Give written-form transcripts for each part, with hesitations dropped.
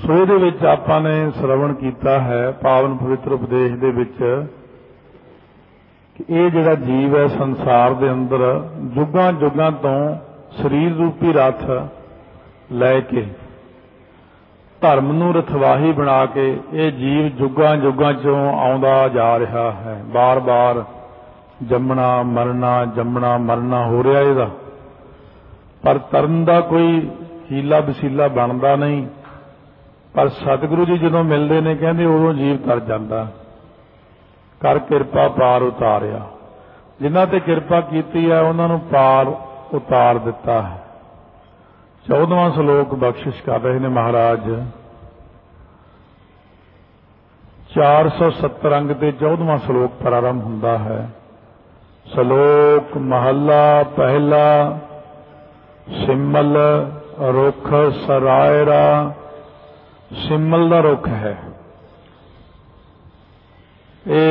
सो ये आपां ने श्रवण किया है पावन पवित्र उपदेश दे विच कि ये जिहड़ा जीव है संसार दे अंदर जुगां जुगां तो शरीर रूपी रथ लैके धर्म नूं रथवाही बना के ये जीव जुगां जुगां चों आउंदा जा रहा है। बार बार जमना मरना हो रहा इहदा, पर तरन दा कोई हीला वसीला बनदा नहीं। पर सतगुरु जी जदों मिलदे ने कहंदे उदों जीव तर जांदा, कर किरपा पार उतारिया। जिन्हां ते किरपा कीती है उन्हां नूं पार उतार दिता है। 14वां श्लोक बख्शिश कर रहे हैं महाराज। 470 अंग ते 14वां श्लोक प्रारंभ हुंदा है। श्लोक महला पहला। सिमल रुख सरायरा। सिमल दा रुख है, ये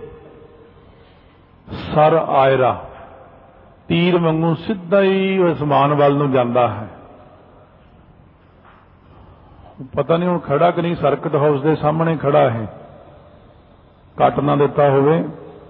सर आयरा तीर वांगू सीधा ही आसमान वाल नूं जांदा है। पता नहीं हुण खड़ा कि नहीं, सर्किट हाउस के सामने खड़ा है, कट ना दिता होवे,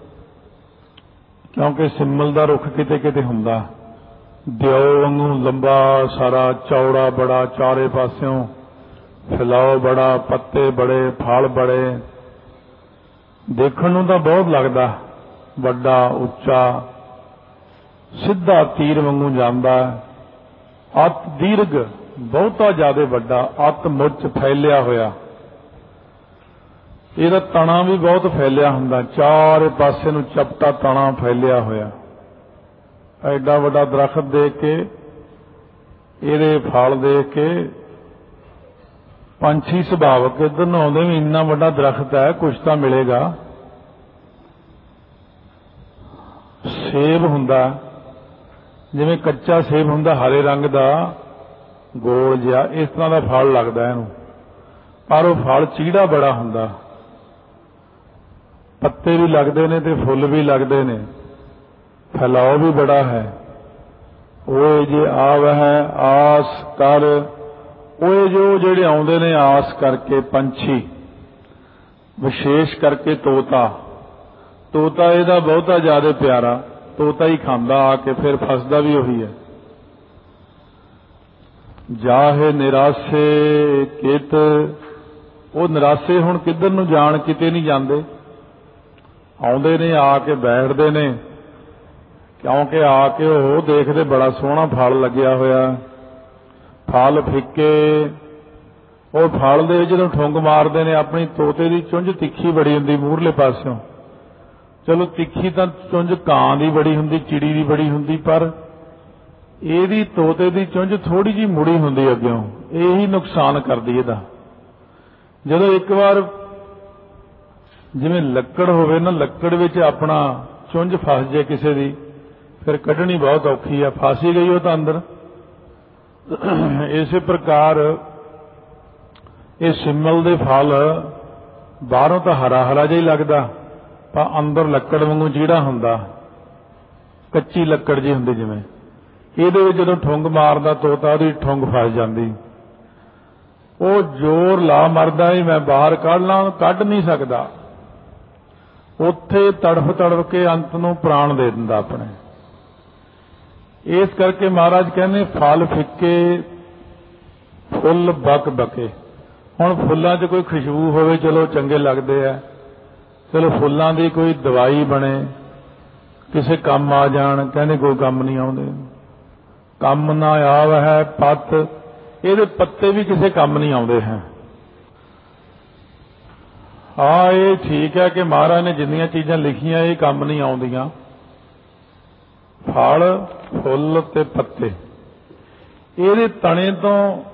क्योंकि सिमल दा रुख किते किते हुंदा। दिओ वांगू लंबा सारा चौड़ा बड़ा, चारे पासियों फैलाओ बड़ा, पत्ते बड़े, फल बड़े, देखण नूं तां बहुत लगदा वड्डा उच्चा, सीधा तीर वांगू जांदा। अत दीर्घ बहुता ज्यादा वड्डा, अत मुच फैलिया होया। इहदा तना भी बहुत फैलिया हुंदा, चारे पासे नूं चपटा तना फैलिया होया। एडा वड्डा दरखत देख के, इहदे फल देख के पंछी सुभावक इधर नूं आउंदे भी इन्ना वड्डा दरखत है, कुछ तो मिलेगा। सेब हुंदा, जिवें कच्चा सेब हुंदा हरे रंग दा गोल जिहा, इस तरह का फल लगदा इहनूं, पर वो फल चीड़ा बड़ा हुंदा। पत्ते भी लगदे ने ते फुੱਲ भी लगदे ने, फैलाव भी बड़ा है। ओए जे आवह आस कर, ओए जो जेड़े आउंदे ने आस करके पंछी, विशेष करके तोता। तोता इहदा बहुता ज्यादा प्यारा, तोता ही खांदा आके, फिर फसदा भी उही है। जाहे निराशे कित, वो निराशे हुण किधर नूं जाण, किते नहीं जांदे, आउंदे ने आके बैठदे ने, क्योंकि आके वो देखदे बड़ा सोहना फल लग्या होया। फल फिक्के, वो फल दे जदों ठुंग मारदे ने, अपनी तोते की चुंझ तिखी बड़ी हुंदी मूहरले पासों। चलो तिखी तां चुंझ कां दी बड़ी हुंदी, चिड़ी दी बड़ी हुंदी, पर इहदी तोते की चुंझ थोड़ी जी मुड़ी हुंदी अग्गों, यही नुकसान करदी इहदा। जदों एक बार जिवें लक्कड़ होवे ना, लक्कड़ विच अपना चुंझ फस जाए किसी दी, फिर कढ़नी बहुत औखी है, फस ही गई वो तो अंदर। इस प्रकार ये सिमल दे फल बाहरों तो हरा हरा जिहा लगदा, पर अंदर लक्कड़ वांगू चीड़ा हुंदा, कच्ची लक्कड़ जी हुंदी जिवें। इहदे विच जदों ठुंग मारदा तोता, उहदी ठुंग फस जांदी, वो जोर ला मरदा ही मैं बाहर कढ नहीं सकदा, उत्थे तड़फ तड़फ के अंत नूं प्राण दे दिंदा अपने। इस करके महाराज कहने फल फिक्के फुੱਲ बक बके। हुण फुੱਲਾਂ 'ਚ कोई खुशबू होवे चलो चंगे लगदे आ, चलो फुੱਲਾਂ ਦੀ कोई दवाई बने, किसे काम आ जाण, कहने कोई काम नहीं आउंदे। काम ना आव है पत, इहदे पत्ते भी किसे काम नहीं आउंदे हैं। हाँ ये ठीक है कि महाराज ने जिन्नियां चीज़ां लिखियां ये काम नहीं आउंदियां, फल फुੱਲ ते पत्ते। इहदे तने तो,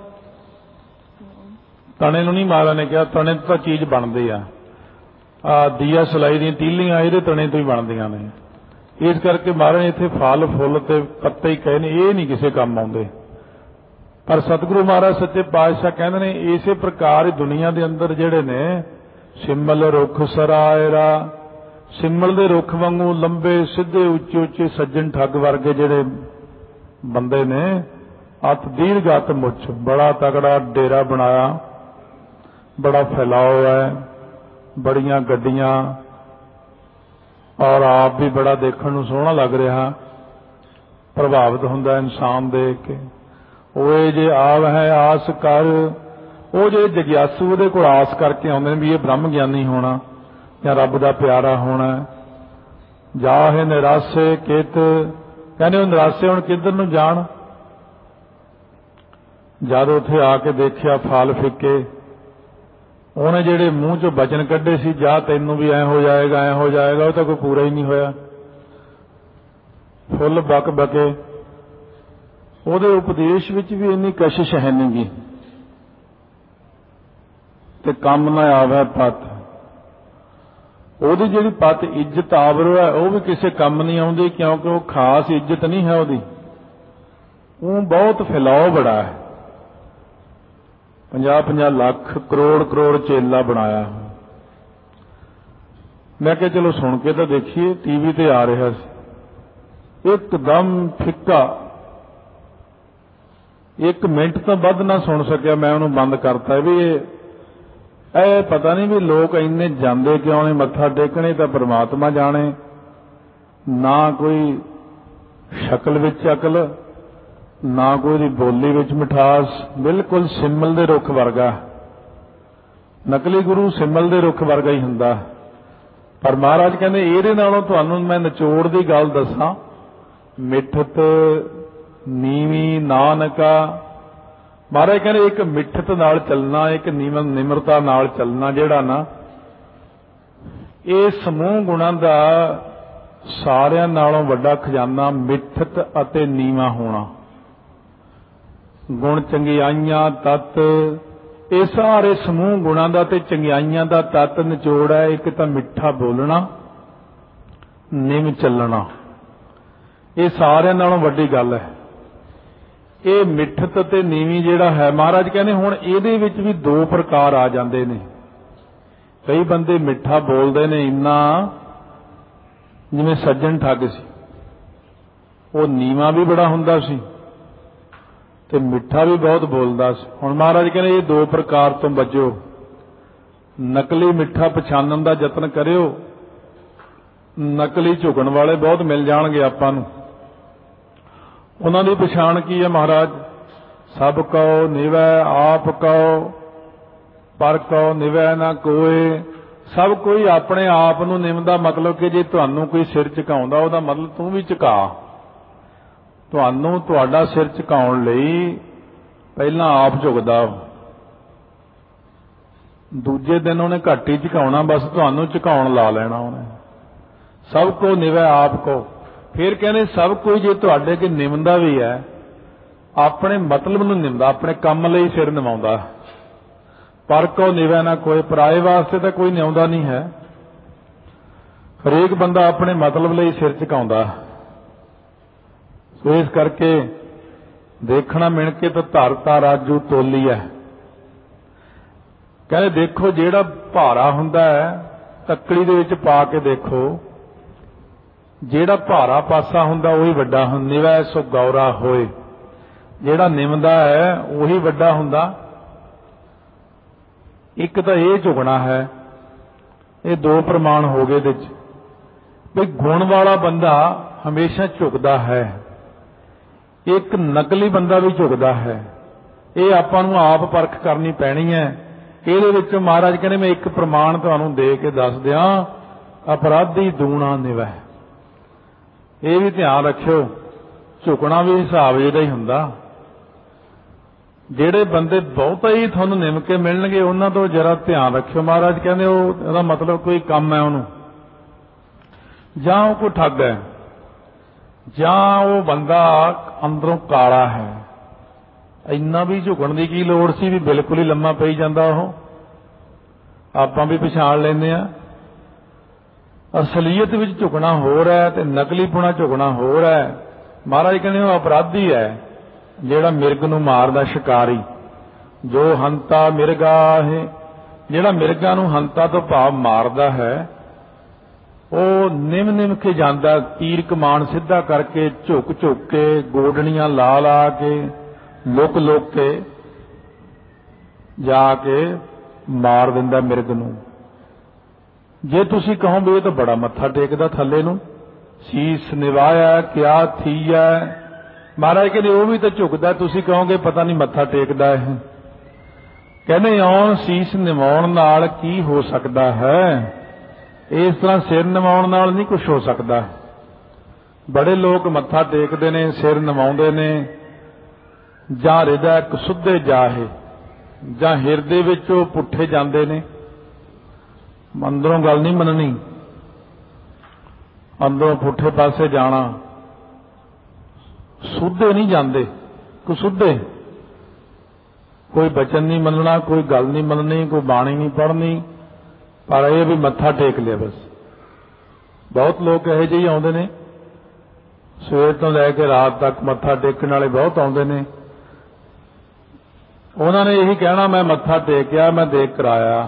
तने नूं नहीं महाराज ने कहा, तने तो चीज़ बनदी आ, दीया सलाई दी तीलियां इहदे तने तो ही बनदियां ने। इस करके महाराज इत्थे फल फुੱਲ ते पत्ते ही कहे ने, ये नहीं किसी काम आउंदे। पर सतगुरु महाराज सच्चे पातशाह कहंदे ने इसे प्रकार दुनिया के अंदर जिहड़े ने सिमल रुख सरायरा, सिमल दे रुख वांगू लंबे सीधे उच्चे उच्चे सज्जन ठग वर्गे जिहड़े बंदे ने, अत दीर्घ अत मुच, बड़ा तगड़ा डेरा बनाया, बड़ा फैलाव है, बड़ियां गड्डियां, और आप भी बड़ा देखण नूं सोहना लग रहा, प्रभावित हुंदा इंसान देख के। ओए जे आव है आस कर, वो जे जगियासू उहदे कोल आस करके आउंदे ने भी ये ब्रह्म ज्ञानी होना या रब दा प्यारा होना। जाहे निराशे कित, कहने निराशे हुण किधर नूं जाण। जद उत्थे आके देखिया फल फिके, उन्हें जेड़े मूँह चों बचन कढ़े सी जा तैनूं भी ऐ हो जाएगा ऐ हो जाएगा, वो तो कोई पूरा ही नहीं होया। फुल बक बके, ਉਹਦੇ उपदेश विच भी इन्नी कशिश है नहीं गी। ते कम ना आवे पत, ਉਹਦੀ ਜਿਹੜੀ पत इज्जत आवरो है वह भी किसी कम नहीं आउंदी, क्योंकि वह खास इज्जत नहीं है ਉਹਦੀ, वो बहुत फैलाव बड़ा है। 50-50 लाख करोड़ चेला बनाया। मैं क्या चलो सुन के तो देखिए, टीवी ते आ रहा सी, एकदम फिक्का, 1 मिनट तो वध ना सुन सकिया, मैं उन्होंने बंद करता भी ये पता नहीं भी लोग इन्ने जाते क्यों ने मत्था टेकने, तो परमात्मा जाने। ना कोई शक्ल विच अकल, ना कोई बोली विच मिठास, बिल्कुल सिमल दे रुख वर्गा। नकली गुरु सिमल दे रुख वर्गा ही हुंदा। पर महाराज कहते इहदे नालों तुहानूं मैं निचोड़ दी गल दसां, मिठत नीवी नानका। महाराज कहते एक मिठत नाल चलना, एक निमरता नाल चलना, जिहड़ा ना ये समूह गुणां दा सारियां नालों वड्डा खजाना मिठत अते नीवा होना। गुण चंगियाइयां तत्त, ये सारे समूह गुणां दा ते चंगियाइयां दा तत्त निचोड़ है। एक तां मिठा बोलना, निम चलना, ये सारियां नालों वड्डी गल है। ये मिठत ते नीवी जिहड़ा है, महाराज कहने हुण इहदे विच भी 2 प्रकार आ जांदे ने। कई बंदे मिठा बोलदे ने इन्ना, जिवें सज्जन ठग सी, वो नीवा भी बड़ा हुंदा सी ते मिठा भी बहुत बोलदा सी। हुण महाराज कहने ये 2 प्रकार तो बचो। नकली मिठा पछाणन दा यतन करियो, नकली झुकण वाले बहुत मिल जाणगे आपां नूं। उन्हां दी पछाण की है महाराज? सब कहो निवै आप कहो, पर कहो निवै ना कोई। सब कोई अपने आप नूं निमदा, मतलब कि जे तुहानूं कोई सिर झुकाउंदा उहदा मतलब तूं भी झुका। तुहानूं तुहाडा सिर झुकाउण लई पहिलां आप झुकदा, दूजे दिन उहने घट ही झुकाउणा, बस तुहानूं झुकाउण ला लेना उहने। सब को निवै आप को। फिर कहने सब कोई जे तुहाडे अगे निमदा भी है, अपने मतलब नूं निमदा, अपने काम लई सिर निवाउंदा। पर को निवै ना कोई, पराए वास्ते तो कोई निवाउंदा नहीं है। हरेक बंदा अपने मतलब लई सिर झुकाउंदा। सो इस करके देखना मिण के तो धरता राजू तोली है। कहते देखो जिहड़ा भारा हुंदा है, तकड़ी दे विच पा के देखो, जिहड़ा भारा पासा हुंदा उही वड्डा हुंदा। निवै सो गौरा होए, जिहड़ा निमदा है उही वड्डा हुंदा। एक तो ये झुकना है, ये 2 प्रमाण हो गए इहदे च। भी गुण वाला बंदा हमेशा झुकदा है, एक नकली बंदा भी झुकदा है। ये आपां नूं आप परख करनी पैनी है। इहदे विच महाराज कहने मैं एक प्रमाण तुहानूं दे के दस दियां, अपराधी दूना निवै। ये भी ध्यान रखियो, झुकना भी हिसाब जिहदा ही हुंदा। जिहड़े बंदे बहुता ही तुहानूं निम के मिलणगे, उन्हां तों जरा ध्यान रखियो। महाराज कहंदे ओहदा मतलब कोई काम है उहनूं, जां ओह कोई ठग है, जां ओह बंदा अंदरों काला है। इन्ना भी झुकण दी की लोड़ सी, भी बिल्कुल ही लम्मा पई जांदा ओह। आपां भी पछाण लैंदे आ। असलीयत विच झुकना होर है ते नकलीपुणा झुकना होर है। महाराज कहंदे ओह अपराधी है जिहड़ा मिर्ग नूं मारदा, शिकारी जो हंता मिर्गा है, जिहड़ा मिर्गां नूं हंता तो भाव मारदा है, ਉਹ ਨਿਮ ਕੇ ਜਾਂਦਾ, ਤੀਰ ਕਮਾਨ ਸਿੱਧਾ ਕਰਕੇ, ਝੁਕ ਕੇ, ਗੋਡਣੀਆਂ ਲਾ ਕੇ, ਲੁਕ ਕੇ ਜਾ ਕੇ ਮਾਰ ਦਿੰਦਾ ਮਿਰਗ ਨੂੰ। ਜੇ ਤੁਸੀਂ ਕਹੋ ਵੀ ਇਹ ਤਾਂ ਬੜਾ ਮੱਥਾ ਟੇਕਦਾ ਥੱਲੇ ਨੂੰ, ਸੀਸ ਨਿਵਾਇਆ ਕਿਆ ਥੀਆ, ਮਹਾਰਾਜ ਕਹਿੰਦੇ ਉਹ ਵੀ ਤਾਂ ਝੁਕਦਾ, ਤੁਸੀਂ ਕਹੋਗੇ ਪਤਾ ਨਹੀਂ ਮੱਥਾ ਟੇਕਦਾ ਇਹ। ਕਹਿੰਦੇ ਇਉਂ ਸੀਸ ਨਿਵਾਉਣ ਨਾਲ ਕੀ ਹੋ ਸਕਦਾ ਹੈ, ਇਸ ਤਰ੍ਹਾਂ ਸਿਰ ਨਿਵਾਉਣ ਨਾਲ ਨਹੀਂ ਕੁਝ ਹੋ ਸਕਦਾ। ਬੜੇ ਲੋਕ ਮੱਥਾ ਟੇਕਦੇ ਨੇ, ਸਿਰ ਨਿਵਾਉਂਦੇ ਨੇ, ਜਾਂ ਹਿਰਦਾ ਕਸੁੱਧੇ ਜਾਹੇ, ਜਾਂ ਹਿਰਦੇ ਵਿੱਚ ਉਹ ਪੁੱਠੇ ਜਾਂਦੇ ਨੇ। ਅੰਦਰੋਂ ਗੱਲ ਨਹੀਂ ਮੰਨਣੀ, ਅੰਦਰੋਂ ਪੁੱਠੇ ਪਾਸੇ ਜਾਣਾ, ਸੁੱਧੇ ਨਹੀਂ ਜਾਂਦੇ, ਕਸੁੱਧੇ। ਕੋਈ ਬਚਨ ਨਹੀਂ ਮੰਨਣਾ, ਕੋਈ ਗੱਲ ਨਹੀਂ ਮੰਨਣੀ, ਕੋਈ ਬਾਣੀ ਨਹੀਂ ਪੜ੍ਹਨੀ, ਪਰ ਇਹ ਵੀ ਮੱਥਾ ਟੇਕ ਲਿਆ ਬਸ। ਬਹੁਤ ਲੋਕ ਇਹੋ ਜਿਹੇ ਆਉਂਦੇ ਨੇ, ਸਵੇਰ ਤੋਂ ਲੈ ਕੇ ਰਾਤ ਤੱਕ ਮੱਥਾ ਟੇਕਣ ਵਾਲੇ ਬਹੁਤ ਆਉਂਦੇ ਨੇ। ਉਹਨਾਂ ਨੇ ਇਹੀ ਕਹਿਣਾ ਮੈਂ ਮੱਥਾ ਟੇਕਿਆ, ਮੈਂ ਦੇਖ ਕਰਾਇਆ।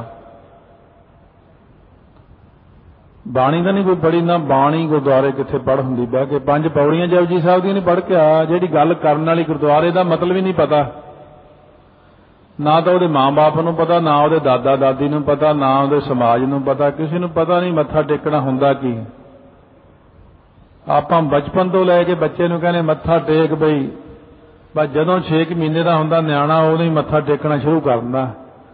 ਬਾਣੀ ਤਾਂ ਨਹੀਂ ਕੋਈ ਪੜ੍ਹੀ, ਨਾ ਬਾਣੀ ਗੁਰਦੁਆਰੇ ਕਿੱਥੇ ਪੜ੍ਹ ਹੁੰਦੀ ਬਹਿ ਕੇ। 5 ਪੌੜੀਆਂ ਜਪਜੀ ਸਾਹਿਬ ਦੀਆਂ ਨਹੀਂ ਪੜ੍ਹ ਕੇ ਆ। ਜਿਹੜੀ ਗੱਲ ਕਰਨ ਵਾਲੀ ਗੁਰਦੁਆਰੇ ਦਾ ਮਤਲਬ ਹੀ ਨਹੀਂ ਪਤਾ, ਨਾ ਤਾਂ ਉਹਦੇ ਮਾਂ-ਬਾਪ ਨੂੰ ਪਤਾ, ਨਾ ਉਹਦੇ ਦਾਦਾ ਦਾਦੀ ਨੂੰ ਪਤਾ, ਨਾ ਉਹਦੇ ਸਮਾਜ ਨੂੰ ਪਤਾ, ਕਿਸੇ ਨੂੰ ਪਤਾ ਨਹੀਂ ਮੱਥਾ ਟੇਕਣਾ ਹੁੰਦਾ ਕੀ। ਆਪਾਂ ਬਚਪਨ ਤੋਂ ਲੈ ਕੇ ਬੱਚੇ ਨੂੰ ਕਹਿੰਦੇ ਮੱਥਾ ਟੇਕ ਬਈ, ਬਸ ਜਦੋਂ 6 ਮਹੀਨੇ ਦਾ ਹੁੰਦਾ ਨਿਆਣਾ ਉਦੋਂ ਹੀ ਮੱਥਾ ਟੇਕਣਾ ਸ਼ੁਰੂ ਕਰ ਦਿੰਦਾ।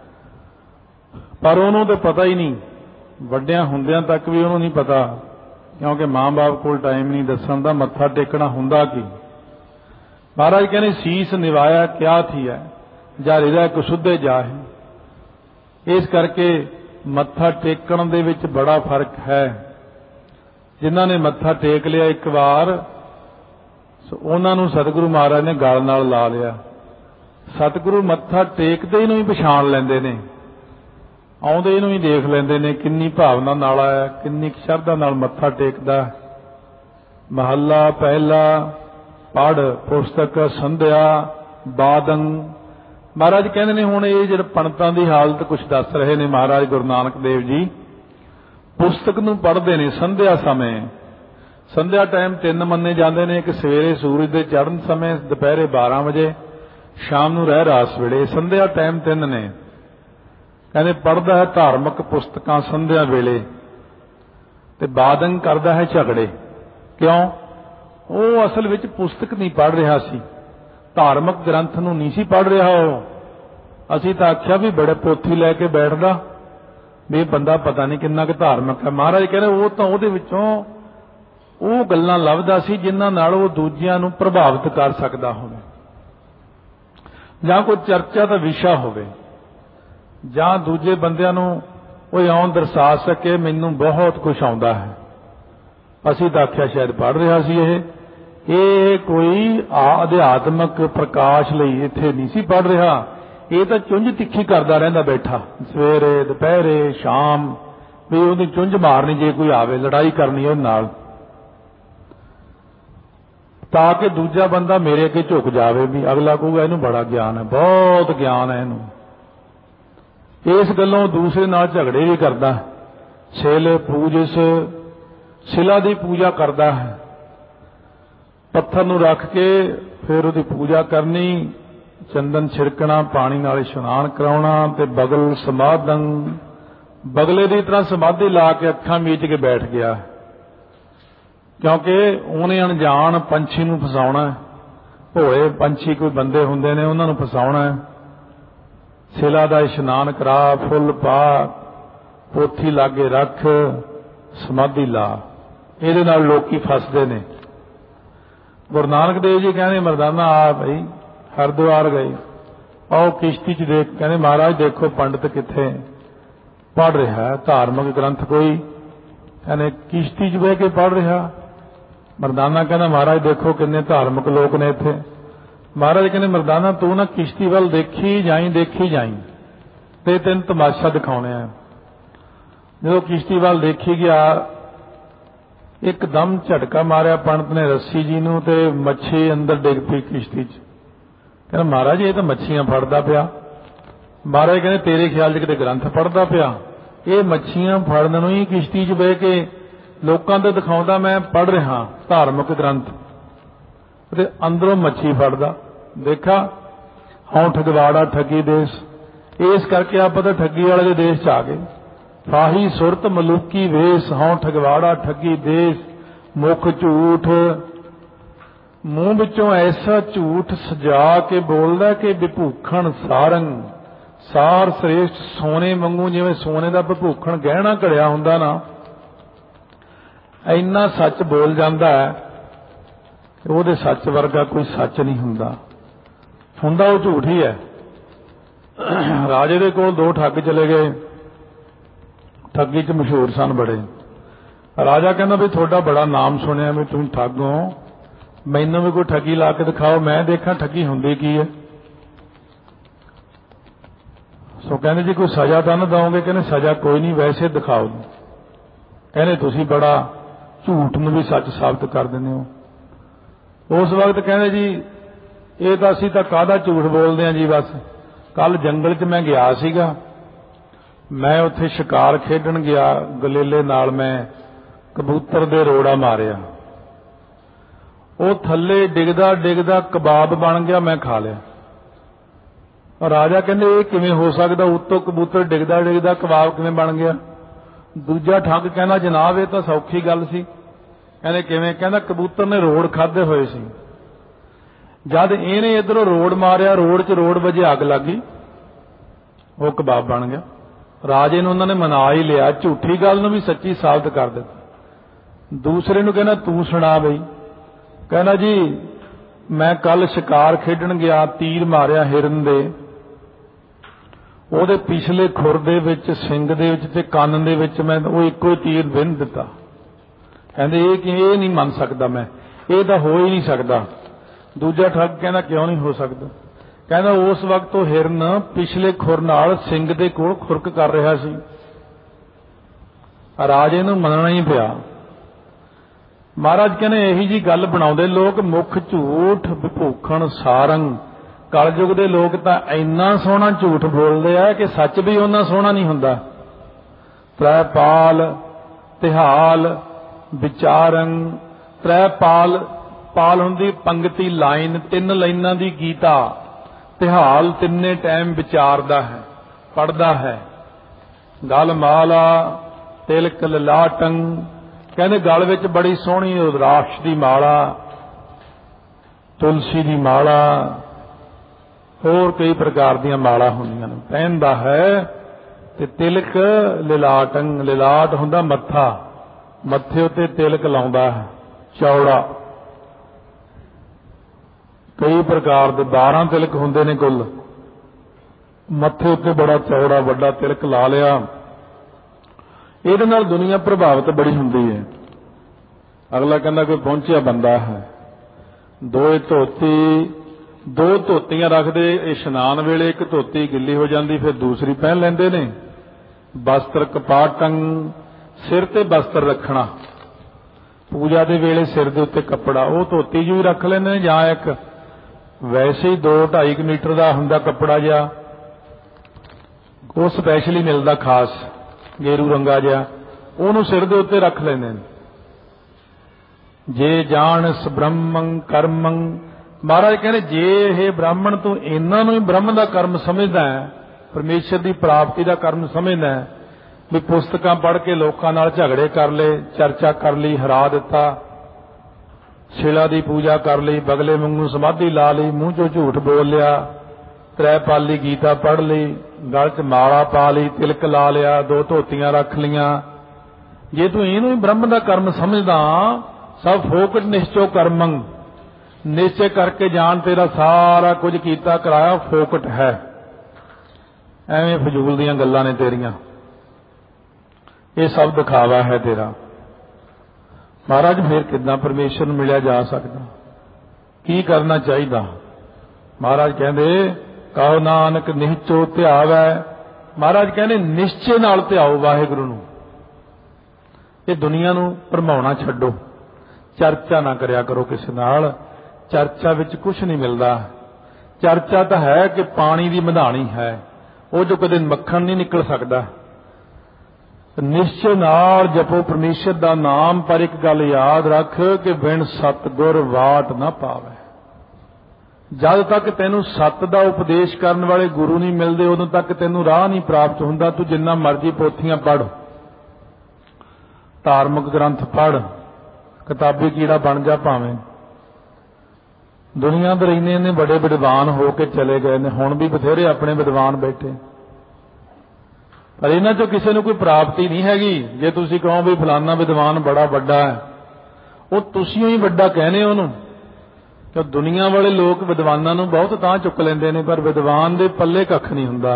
ਪਰ ਉਹਨੂੰ ਤਾਂ ਪਤਾ ਹੀ ਨਹੀਂ, ਵੱਡਿਆਂ ਹੁੰਦਿਆਂ ਤੱਕ ਵੀ ਉਹਨੂੰ ਨਹੀਂ ਪਤਾ, ਕਿਉਂਕਿ ਮਾਂ-ਬਾਪ ਕੋਲ ਟਾਈਮ ਨਹੀਂ ਦੱਸਣ ਦਾ ਮੱਥਾ ਟੇਕਣਾ ਹੁੰਦਾ ਕੀ। ਮਹਾਰਾਜ ਕਹਿੰਦੇ ਸੀਸ ਨਿਵਾਇਆ ਕਿਆ ਥੀਆ, ਜਾਂ ਹਿਰਦਾ ਕਸੁੱਧੇ ਜਾਹੇ। ਇਸ ਕਰਕੇ ਮੱਥਾ ਟੇਕਣ ਦੇ ਵਿੱਚ ਬੜਾ ਫਰਕ ਹੈ। ਜਿਨ੍ਹਾਂ ਨੇ ਮੱਥਾ ਟੇਕ ਲਿਆ ਇੱਕ ਵਾਰ, ਉਹਨਾਂ ਨੂੰ ਸਤਿਗੁਰੂ ਮਹਾਰਾਜ ਨੇ ਗਲ ਨਾਲ ਲਾ ਲਿਆ। ਸਤਿਗੁਰੂ ਮੱਥਾ ਟੇਕਦੇ ਨੂੰ ਹੀ ਪਛਾਣ ਲੈਂਦੇ ਨੇ, ਆਉਂਦੇ ਨੂੰ ਹੀ ਦੇਖ ਲੈਂਦੇ ਨੇ ਕਿੰਨੀ ਭਾਵਨਾ ਨਾਲ ਆਇਆ, ਕਿੰਨੀ ਸ਼ਰਧਾ ਨਾਲ ਮੱਥਾ ਟੇਕਦਾ। ਮਹੱਲਾ ਪਹਿਲਾ, ਪੜ੍ਹ ਪੁਸਤਕ ਸੰਧਿਆ ਬਾਦੰ। ਮਹਾਰਾਜ ਕਹਿੰਦੇ ਨੇ ਹੁਣ ਇਹ ਜਿਹੜੇ ਪੰਡਤਾਂ ਦੀ ਹਾਲਤ ਕੁਝ ਦੱਸ ਰਹੇ ਨੇ ਮਹਾਰਾਜ ਗੁਰੂ ਨਾਨਕ ਦੇਵ ਜੀ। ਪੁਸਤਕ ਨੂੰ ਪੜ੍ਹਦੇ ਨੇ ਸੰਧਿਆ ਸਮੇਂ। ਸੰਧਿਆ ਟਾਈਮ 3 ਮੰਨੇ ਜਾਂਦੇ ਨੇ, ਇੱਕ ਸਵੇਰੇ ਸੂਰਜ ਦੇ ਚੜ੍ਹਨ ਸਮੇਂ, ਦੁਪਹਿਰੇ 12 ਵਜੇ, ਸ਼ਾਮ ਨੂੰ ਰਹਿ ਰਾਸ ਵੇਲੇ। ਸੰਧਿਆ ਟਾਈਮ 3 ਨੇ। ਕਹਿੰਦੇ ਪੜ੍ਹਦਾ ਹੈ ਧਾਰਮਿਕ ਪੁਸਤਕਾਂ ਸੰਧਿਆ ਵੇਲੇ, ਤੇ ਬਾਦੰ ਕਰਦਾ ਹੈ ਝਗੜੇ। ਕਿਉਂ? ਉਹ ਅਸਲ ਵਿੱਚ ਪੁਸਤਕ ਨਹੀਂ ਪੜ੍ਹ ਰਿਹਾ ਸੀ, ਧਾਰਮਿਕ ਗ੍ਰੰਥ ਨੂੰ ਨਹੀਂ ਸੀ ਪੜ੍ਹ ਰਿਹਾ ਉਹ। ਅਸੀਂ ਤਾਂ ਆਖਿਆ ਵੀ ਬੜੇ ਪੋਥੀ ਲੈ ਕੇ ਬੈਠਦਾ ਵੀ ਇਹ ਬੰਦਾ ਪਤਾ ਨਹੀਂ ਕਿੰਨਾ ਕੁ ਧਾਰਮਿਕ ਹੈ। ਮਹਾਰਾਜ ਕਹਿੰਦੇ ਉਹ ਤਾਂ ਉਹਦੇ ਵਿੱਚੋਂ ਉਹ ਗੱਲਾਂ ਲੱਭਦਾ ਸੀ ਜਿਨ੍ਹਾਂ ਨਾਲ ਉਹ ਦੂਜਿਆਂ ਨੂੰ ਪ੍ਰਭਾਵਿਤ ਕਰ ਸਕਦਾ ਹੋਵੇ, ਜਾਂ ਕੋਈ ਚਰਚਾ ਦਾ ਵਿਸ਼ਾ ਹੋਵੇ, ਜਾਂ ਦੂਜੇ ਬੰਦਿਆਂ ਨੂੰ ਉਹ ਇਉਂ ਦਰਸਾ ਸਕੇ ਮੈਨੂੰ ਬਹੁਤ ਕੁਝ ਆਉਂਦਾ ਹੈ। ਅਸੀਂ ਤਾਂ ਆਖਿਆ ਸ਼ਾਇਦ ਪੜ੍ਹ ਰਿਹਾ ਸੀ ਇਹ ਕੋਈ ਅਧਿਆਤਮਕ ਪ੍ਰਕਾਸ਼ ਲਈ ਇੱਥੇ ਨਹੀਂ ਸੀ ਪੜ੍ਹ ਰਿਹਾ, ਇਹ ਤਾਂ ਚੁੰਝ ਤਿੱਖੀ ਕਰਦਾ ਰਹਿੰਦਾ ਬੈਠਾ, ਸਵੇਰੇ ਦੁਪਹਿਰੇ ਸ਼ਾਮ, ਵੀ ਉਹਦੀ ਚੁੰਝ ਮਾਰਨੀ ਜੇ ਕੋਈ ਆਵੇ, ਲੜਾਈ ਕਰਨੀ ਉਹਦੇ ਨਾਲ, ਤਾਂ ਕਿ ਦੂਜਾ ਬੰਦਾ ਮੇਰੇ ਅੱਗੇ ਝੁਕ ਜਾਵੇ, ਵੀ ਅਗਲਾ ਕਹੂਗਾ ਇਹਨੂੰ ਬੜਾ ਗਿਆਨ ਹੈ, ਬਹੁਤ ਗਿਆਨ ਹੈ ਇਹਨੂੰ। ਇਸ ਗੱਲੋਂ ਦੂਸਰੇ ਨਾਲ ਝਗੜੇ ਵੀ ਕਰਦਾ। ਛਿਲ ਪੂਜਸ, ਸ਼ਿਲਾ ਦੀ ਪੂਜਾ ਕਰਦਾ ਹੈ, ਪੱਥਰ ਨੂੰ ਰੱਖ ਕੇ ਫਿਰ ਉਹਦੀ ਪੂਜਾ ਕਰਨੀ, ਚੰਦਨ ਛਿੜਕਣਾ, ਪਾਣੀ ਨਾਲ ਇਸ਼ਨਾਨ ਕਰਾਉਣਾ, ਤੇ ਬਗਲ ਸਮਾਧੰ, ਬਗਲੇ ਦੀ ਤਰ੍ਹਾਂ ਸਮਾਧੀ ਲਾ ਕੇ ਅੱਖਾਂ ਮੀਚ ਕੇ ਬੈਠ ਗਿਆ, ਕਿਉਂਕਿ ਉਹਨੇ ਅਣਜਾਣ ਪੰਛੀ ਨੂੰ ਫਸਾਉਣਾ। ਭੋਲੇ ਪੰਛੀ ਕੋਈ ਬੰਦੇ ਹੁੰਦੇ ਨੇ, ਉਹਨਾਂ ਨੂੰ ਫਸਾਉਣਾ। ਸ਼ਿਲਾ ਦਾ ਇਸ਼ਨਾਨ ਕਰਾ, ਫੁੱਲ ਪਾ, ਪੋਥੀ ਲਾਗੇ ਰੱਖ, ਸਮਾਧੀ ਲਾ, ਇਹਦੇ ਨਾਲ ਲੋਕੀ ਫਸਦੇ ਨੇ। ਗੁਰੂ ਨਾਨਕ ਦੇਵ ਜੀ ਕਹਿੰਦੇ ਮਰਦਾਨਾ ਆ ਭਾਈ, ਹਰਿਦੁਆਰ ਗਏ, ਆਓ ਕਿਸ਼ਤੀ 'ਚ ਦੇਖ, ਕਹਿੰਦੇ ਮਹਾਰਾਜ ਦੇਖੋ ਪੰਡਤ ਕਿੱਥੇ ਪੜ੍ਹ ਰਿਹਾ ਧਾਰਮਿਕ ਗ੍ਰੰਥ ਕੋਈ, ਕਹਿੰਦੇ ਕਿਸ਼ਤੀ 'ਚ ਬਹਿ ਕੇ ਪੜ੍ਹ ਰਿਹਾ। ਮਰਦਾਨਾ ਕਹਿੰਦਾ ਮਹਾਰਾਜ ਦੇਖੋ ਕਿੰਨੇ ਧਾਰਮਿਕ ਲੋਕ ਨੇ ਇੱਥੇ। ਮਹਾਰਾਜ ਕਹਿੰਦੇ ਮਰਦਾਨਾ ਤੂੰ ਨਾ ਕਿਸ਼ਤੀ ਵੱਲ ਦੇਖੀ ਜਾਈ, ਦੇਖੀ ਜਾਈ, ਤੇ ਤੈਨੂੰ ਤਮਾਸ਼ਾ ਦਿਖਾਉਣੇ ਆ। ਜਦੋਂ ਕਿਸ਼ਤੀ ਵੱਲ ਦੇਖੀ ਗਿਆ, ਇੱਕਦਮ ਝਟਕਾ ਮਾਰਿਆ ਪੰਡਤ ਨੇ ਰੱਸੀ ਜੀ ਨੂੰ, ਤੇ ਮੱਛੀ ਅੰਦਰ ਡਿੱਗ ਪਈ ਕਿਸ਼ਤੀ 'ਚ। ਕਹਿੰਦਾ ਮਹਾਰਾਜ ਇਹ ਤਾਂ ਮੱਛੀਆਂ ਫੜਦਾ ਪਿਆ। ਮਹਾਰਾਜ ਕਹਿੰਦੇ ਤੇਰੇ ਖਿਆਲ 'ਚ ਕਿਤੇ ਗ੍ਰੰਥ ਪੜ੍ਹਦਾ ਪਿਆ? ਇਹ ਮੱਛੀਆਂ ਫੜਨ ਨੂੰ ਹੀ ਕਿਸ਼ਤੀ 'ਚ ਬਹਿ ਕੇ ਲੋਕਾਂ ਦਾ ਦਿਖਾਉਂਦਾ ਮੈਂ ਪੜ੍ਹ ਰਿਹਾ ਧਾਰਮਿਕ ਗ੍ਰੰਥ, ਤੇ ਅੰਦਰੋਂ ਮੱਛੀ ਫੜਦਾ। ਦੇਖਾ ਹਉ ਠਗਵਾੜਾ ਠਗੀ ਦੇਸ, इस करके आप तो ठगी वाले दे देश च आ गए। फाही सुरत मलूकी वेश, हों ठगवाड़ा ठगी देश, मुख झूठ, मूंह विचों ऐसा झूठ सजा के बोलदा कि विभूखण सारंग, सार श्रेष्ठ सोने वांगू, जिवें सोने का विभूखण गहना घड़िया हुंदा ना, इन्ना सच बोल जांदा है, ਉਹਦੇ सच वर्गा कोई सच नहीं हुंदा, हुंदा वो झूठ ही है। राजे दे कोल दो ठग चले गए, ठगी च मशहूर सन बड़े। राजा कहना भी थोड़ा बड़ा नाम सुनिया भी तुम ठग हो, मैनू भी कोई ठगी ला के दिखाओ, मैं देखा ठगी हुंदी की है। सो कहने जी कोई सजा तो ना दोगे? कहने सजा कोई नहीं, वैसे दिखाओ। कहने तुसी बड़ा झूठ नूं भी सच साबित कर दिंदे हो। उस वक्त कहने जी ये तो असीं तां काहदा झूठ बोलदे हां जी, बस कल जंगल च मैं गया सीगा, मैं उत्थे शिकार खेडण गया, गलेले नाल मैं कबूतर दे रोड़ा मारिया, वो थल्ले डिगदा डिगदा कबाब बन गया, मैं खा लिया। राजा कहंदे ये किवें हो सकदा, उत्तों कबूतर डिगदा डिगदा कबाब किवें बन गया? दूजा ठग कहना जनाब ये तो सौखी गल सी। कहने किवें? कहना कबूतर ने रोड़ खाधे होए सी, जद इहने इधरों रोड़ मारिया, रोड़ च रोड़ वजे अग लग गई, वो कबाब बन गया। राजे नूं उन्होंने मना ही लिया, झूठी गल नूं भी सच्ची साबित कर दिता। दूसरे नूं कहना तू सुना बई। कहना जी मैं कल शिकार खेडण गया, तीर मारिया हिरन दे, ਉਹਦੇ पिछले खुर ਦੇ ਵਿੱਚ, ਸਿੰਗ ਦੇ ਵਿੱਚ ਤੇ ਕੰਨ ਦੇ ਵਿੱਚ मैं ਉਹ ਇੱਕੋ ਹੀ ਤੀਰ ਵਿੰਨ ਦਿੱਤਾ। ਕਹਿੰਦੇ ਇਹ ਨਹੀਂ ਮੰਨ ਸਕਦਾ ਮੈਂ, ਇਹ ਤਾਂ ਹੋ ਹੀ ਨਹੀਂ ਸਕਦਾ। ਦੂਜਾ ਠੱਗ ਕਹਿੰਦਾ ਕਿਉਂ ਨਹੀਂ ਹੋ ਸਕਦਾ? ਕਹਿੰਦਾ ਉਸ ਵਕਤ ਉਹ ਹਿਰਨ ਪਿਛਲੇ ਖੁਰ ਨਾਲ ਸਿੰਗ ਦੇ ਕੋਲ ਖੁਰਕ ਕਰ ਰਿਹਾ ਸੀ। ਰਾਜੇ ਨੂੰ ਮੰਨਣਾ ਹੀ ਪਿਆ। ਮਹਾਰਾਜ ਕਹਿੰਦੇ ਇਹੀ ਜੀ ਗੱਲ ਬਣਾਉਂਦੇ ਲੋਕ, ਮੁੱਖ ਝੂਠ ਵਿਭੂਖਣ ਸਾਰੰਗ। कलयुग के लोग तो इन्ना सोहना झूठ बोलते हैं कि सच भी उन्ना सोहना नहीं हुंदा। त्रैपाल तिहाल विचारंग, त्रैपाल पाल हुंदी पंक्ति लाइन, तीन लाइनां दी गीता। तिहाल तिन्ने टाइम विचारदा है, पढ़दा है। गल माला तिलक ललाटंग, कहने गल विच बड़ी सोहनी रुद्राक्ष दी माला, तुलसी दी माला, होर कई प्रकार दी माला होंदियां ने, पहनदा है। ते तिलक लिलाटंग, लिलाट हुंदा मत्था, मत्थे उत्ते तिलक लाउंदा है चौड़ा। कई प्रकार दे 12 तिलक हुंदे ने कुल, मत्थे उत्ते बड़ा चौड़ा वड्डा तिलक ला लिया। इहदे नाल दुनिया प्रभावित बड़ी हुंदी है। अगला कहंदा कोई पहुंचिया बंदा है, दो धोतियां रखदे, इशनान वेले एक धोती गिल्ली हो जाती, फिर दूसरी पहन लेंदे ने। वस्त्र कपाटंग, सिर ते वस्त्र रखना, पूजा दे वेले सिर दे उत्ते कपड़ा, वो धोती जो ही रख लेंदे ने, जां एक वैसे ही 2-2.5 मीटर का हुंदा कपड़ा जा, वो स्पैशली मिलदा खास गेरू रंगा जा, ਉਹਨੂੰ सिर दे उत्ते रख लेंदे ने। जे जाणस ब्रह्मं कर्मं, महाराज कहने जे ये ब्राह्मण तू इन्हां नूं ही ब्रह्म का कर्म समझदा है, परमेश्वर की प्राप्ति का कर्म समझदा है, भी पुस्तकां पढ़ के लोकां नाल झगड़े कर ले, चर्चा कर ली, हरा दिता, शिला की पूजा कर ली, बगले वांगू समाधि ला ली, मूँह चों झूठ बोल लिया, त्रैपाली गीता पढ़ ली, गल च माला पा ली, तिलक ला लिया, 2 धोतियां रख लियां। जे तू इहनूं ही ब्रह्म का कर्म समझदा, सब फोकट निश्चो कर्मं, निश्चय करके जान तेरा सारा कुछ कीता कराया फोकट है, एवें फजूल दीयां गल्लां ने तेरियां, ये सब दिखावा है तेरा। महाराज फिर किदां परमेश्वर नूं मिलिया जा सकदा? की करना चाहिए? महाराज कहंदे कहो नानक निश्चो ध्यावै। महाराज कहंदे निश्चय नाल ध्याओ वाहिगुरू नूं। ये दुनिया नूं भरमाउणा छड्डो, चर्चा ना करया करो किसी नाल, चर्चा विच कुछ नहीं मिलता। चर्चा तो है कि पानी की मधानी है, वो जो कदे मक्खन नहीं निकल सकता। निश्चय नाल जपो परमेश्वर का नाम, पर एक गल याद रख कि बिन सतगुर वाट ना पावे। जद तक तैनूं सत दा उपदेश करन वाले गुरु नहीं मिलते उदों तक तैनूं राह नहीं प्राप्त हुंदा। तू जिन्ना मर्जी पोथियां पढ़, धार्मिक ग्रंथ पढ़, किताबी कीड़ा बन जा भावें। दुनिया दे इन्ने इन्ने बड़े विद्वान होके चले गए ने, हुण भी बथेरे अपने विद्वान बैठे, पर इन्हां चों किसी नूं कोई प्राप्ति नहीं हैगी। जे तुसीं कहो भी फलाना विद्वान बड़ा वड्डा है, वो तुसीं ही वड्डा कहने उहनूं। कि दुनिया वाले लोग विद्वानां नूं बहुत तां चुक लैंदे ने, पर विद्वान दे पल्ले कख नहीं हुंदा।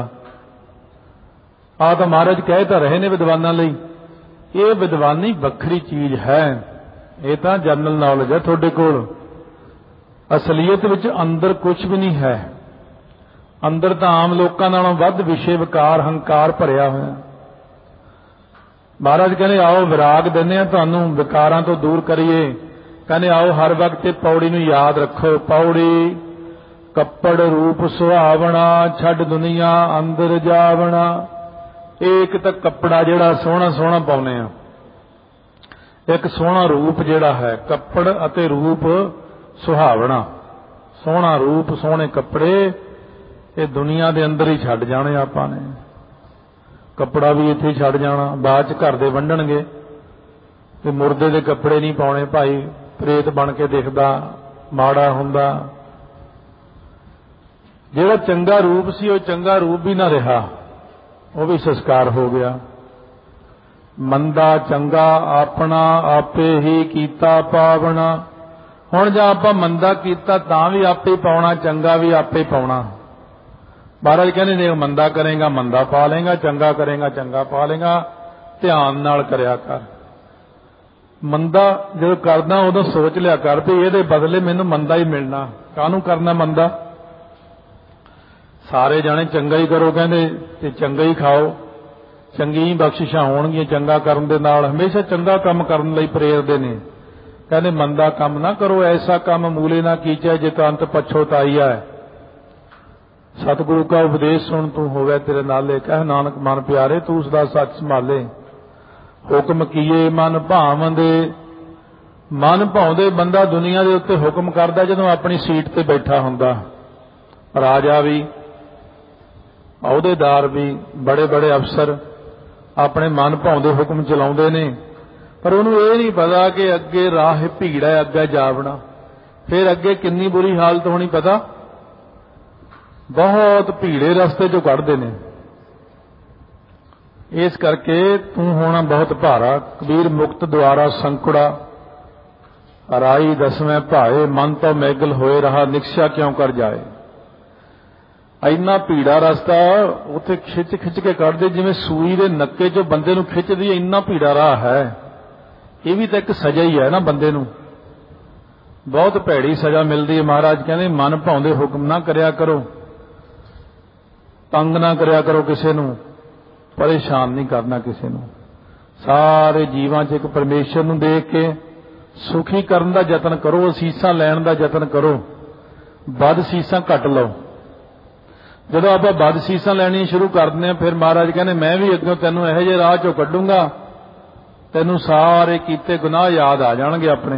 आ तां महाराज कह तां रहे ने विद्वानां लई, ये विद्वानी वखरी चीज है, ये तां जनरल नॉलेज है तुहाडे कोल। असलीयत विच अंदर कुछ भी नहीं है। अंदर तां आम लोकां नालों वध विषय विकार हंकार भरिया होया। महाराज कहने आओ विराग दिंदे आ तुहानूं, विकारां तो दूर करिए। कहने आओ हर वक्त पौड़ी नूं याद रखो। पौड़ी कपड़ रूप सुहावना, छड़ दुनिया अंदर जावना। एक तो कपड़ा जिहड़ा सोहना सोहना पाउने आ, एक सोहना रूप जिहड़ा है, कपड़ अते रूप सुहावना। सोहना रूप सोहने कपड़े ये दुनिया दे अंदर ही छड्ड जाने आपां ने। कपड़ा भी इत्थे ही छड्ड जाना, बाद च घर दे वंडणगे ते मुर्दे दे कपड़े नहीं पाउणे भाई, प्रेत बन के दिखदा माड़ा हुंदा। जिहड़ा चंगा रूप सी वो चंगा रूप भी ना रहा, वो भी संस्कार हो गया। मंदा चंगा अपना आपे ही कीता पावना। हुण जे आपां मंदा कीता तां भी आपे पाउणा, चंगा भी आपे पाउणा। महाराज कहने जे मंदा करेगा मंदा पा लेगा, चंगा करेगा चंगा पा लेगा। ध्यान नाल करया कर। मंदा जो करदा उदों सोच लिया कर भी इहदे बदले मैनूं मंदा ही मिलना। काहनूं करना मंदा? सारे जाने चंगा ही करो कहंदे ते चंगा ही खाओ, चंगी ही बख्शिशां होणगीਆਂ। चंगा करन दे नाल हमेशा चंगा काम करन लई प्रेरदे ने। कहंदे मंदा काम ना करो, ऐसा काम मूले ना कीचै जित अंत पछोताईआ है। सतगुरु का उपदेश सुन तू होवे तेरे नाले, कह नानक मन प्यारे तू उसदा सच संभाले। हुक्म कीए मन भावंदे। मन भाउंदे बंदा दुनिया दे उत्ते हुक्म करदा जदों अपनी सीट ते बैठा हुंदा। राजा भी, अहुदेदार भी, बड़े बड़े अफसर अपने मन भाउंदे हुक्म चलाउंदे ने, पर उहनूं इह नहीं पता कि अगे राह भीड़ है, अगे जावना, फिर अगे कितनी बुरी हालत होनी पता। बहुत भीड़े रस्ते चों कढदे ने। इस करके तू होना बहुत भारा। कबीर मुक्त द्वारा संकुड़ा, राई दसवें भाए, मन तो मैगल होए रहा, निकशा क्यों कर जाए। इन्ना भीड़ा रस्ता उत्थे खिच खिच के कढदे जिवें सूई दे नक्के चों बंदे नूं खिचदी है। इन्ना भीड़ा राह है। ये भी तो एक सजा ही है ना बंदे नूं। बहुत भैड़ी सजा मिलती है। महाराज कहते मन भाउंदे हुक्म ना करया करो, तंग ना करया करो किसी नूं, परेशान नहीं करना किसी नूं। सारे जीवां च एक परमेश्वर नूं देख के सुखी करन दा यतन करो, असीसां लैण दा यतन करो, बद सीसां घट लो। जदों आपां बद सीसां लैणियां शुरू कर दिंदे हां, फिर महाराज कहने मैं भी अग्गों तैनूं इहो जिहे राह चों कढूंगा, तैनूं सारे कीते गुनाह याद आ जाणगे अपने।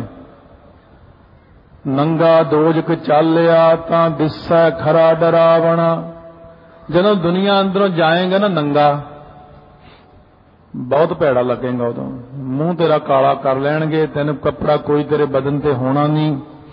नंगा दोजक चालिया तां दिसै खरा डरावना। जदों दुनिया अंदरों जाएगा ना नंगा, बहुत भैड़ा लगेगा। उदों मूँह तेरा काला कर लैणगे, तैनूं कपड़ा कोई तेरे बदन ते होना नहीं,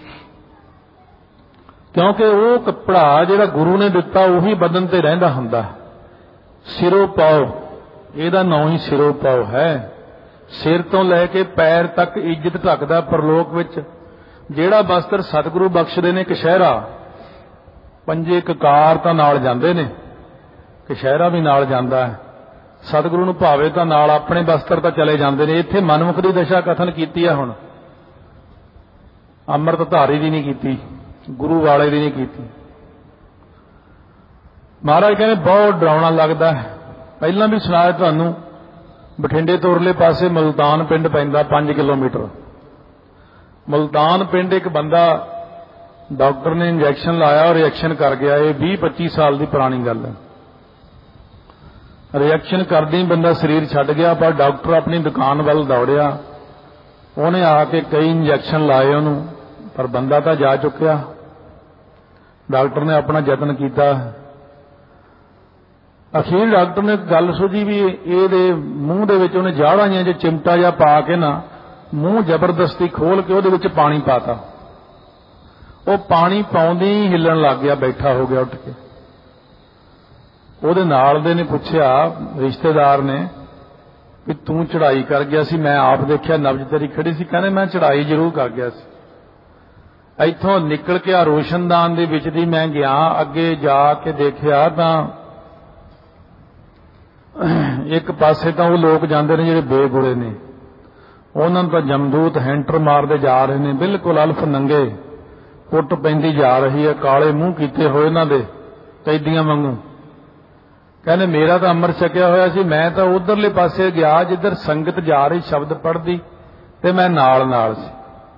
क्योंकि वो कपड़ा जिहड़ा गुरु ने दिता उही बदन ते रहिंदा हुंदा। सिरों पाओ, इहदा नाम ही सिरों पाओ है। सिर तो लैके पैर तक इज्जत ढकदा परलोक विच। जिहड़ा वस्त्र सतगुरु बख्शदे ने कशहरा, पंजे ककार तां नाल जांदे ने, कशहरा भी नाल जांदा है। सतगुरु नूं भावे तां नाल अपने वस्त्र तां चले जांदे ने। इत्थे मनमुख दी दशा कथन कीती है। हुण अमृतधारी दी नहीं कीती, गुरु वाले दी नहीं कीती। महाराज कहने बहुत डरावना लगदा है। पहलां भी सुनाया तुहानूं, बठिंडे तो उरले पासे मुल्तान पिंड पैंदा 5 किलोमीटर। मुल्तान पिंड एक बंदा डॉक्टर ने इंजैक्शन लाया और रिएक्शन कर गया। ये 20-25 साल की पुरानी गल है। रिएक्शन करदे ही बंदा शरीर छड्ड गया, पर डॉक्टर अपनी दुकान वाल दौड़िया, उन्हें आके कई इंजैक्शन लाए उन्होंने, पर बंदा तो जा चुकिया। ਡਾਕਟਰ ਨੇ ਆਪਣਾ ਯਤਨ ਕੀਤਾ। ਅਖੀਰ ਡਾਕਟਰ ਨੇ ਗੱਲ ਸੋਚੀ ਵੀ ਇਹਦੇ ਮੂੰਹ ਦੇ ਵਿੱਚ ਉਹਨੇ ਜਾੜਾਂ ਚ ਚਿਮਟਾ ਜਿਹਾ ਪਾ ਕੇ ਨਾ ਮੂੰਹ ਜ਼ਬਰਦਸਤੀ ਖੋਲ ਕੇ ਉਹਦੇ ਵਿੱਚ ਪਾਣੀ ਪਾਤਾ। ਉਹ ਪਾਣੀ ਪਾਉਂਦੀ ਹੀ ਹਿੱਲਣ ਲੱਗ ਗਿਆ, ਬੈਠਾ ਹੋ ਗਿਆ ਉੱਠ ਕੇ। ਉਹਦੇ ਨਾਲ ਦੇ ਨੇ ਪੁੱਛਿਆ, ਰਿਸ਼ਤੇਦਾਰ ਨੇ, ਵੀ ਤੂੰ ਚੜ੍ਹਾਈ ਕਰ ਗਿਆ ਸੀ, ਮੈਂ ਆਪ ਦੇਖਿਆ ਨਬਜ਼ ਤੇਰੀ ਖੜੀ ਸੀ। ਕਹਿੰਦੇ ਮੈਂ ਚੜ੍ਹਾਈ ਜ਼ਰੂਰ ਕਰ ਗਿਆ ਸੀ। ਇੱਥੋਂ ਨਿਕਲ ਕੇ ਆ ਰੋਸ਼ਨਦਾਨ ਦੇ ਵਿੱਚ ਦੀ ਮੈਂ ਗਿਆ, ਅੱਗੇ ਜਾ ਕੇ ਦੇਖਿਆ ਤਾਂ ਇੱਕ ਪਾਸੇ ਤਾਂ ਉਹ ਲੋਕ ਜਾਂਦੇ ਨੇ ਜਿਹੜੇ ਬੇਗੁਰੇ ਨੇ, ਉਹਨਾਂ ਨੂੰ ਤਾਂ ਜਮਦੂਤ ਹੈਂਟਰ ਮਾਰਦੇ ਜਾ ਰਹੇ ਨੇ, ਬਿਲਕੁਲ ਅਲਫ ਨੰਗੇ, ਪੁੱਟ ਪੈਂਦੀ ਜਾ ਰਹੀ ਹੈ, ਕਾਲੇ ਮੂੰਹ ਕੀਤੇ ਹੋਏ ਇਹਨਾਂ ਦੇ ਕੈਦੀਆਂ ਵਾਂਗੂ। ਕਹਿੰਦੇ ਮੇਰਾ ਤਾਂ ਅੰਮ੍ਰਿਤ ਛਕਿਆ ਹੋਇਆ ਸੀ, ਮੈਂ ਤਾਂ ਉਧਰਲੇ ਪਾਸੇ ਗਿਆ ਜਿੱਧਰ ਸੰਗਤ ਜਾ ਰਹੀ ਸ਼ਬਦ ਪੜ੍ਹਦੀ, ਤੇ ਮੈਂ ਨਾਲ ਨਾਲ ਸੀ।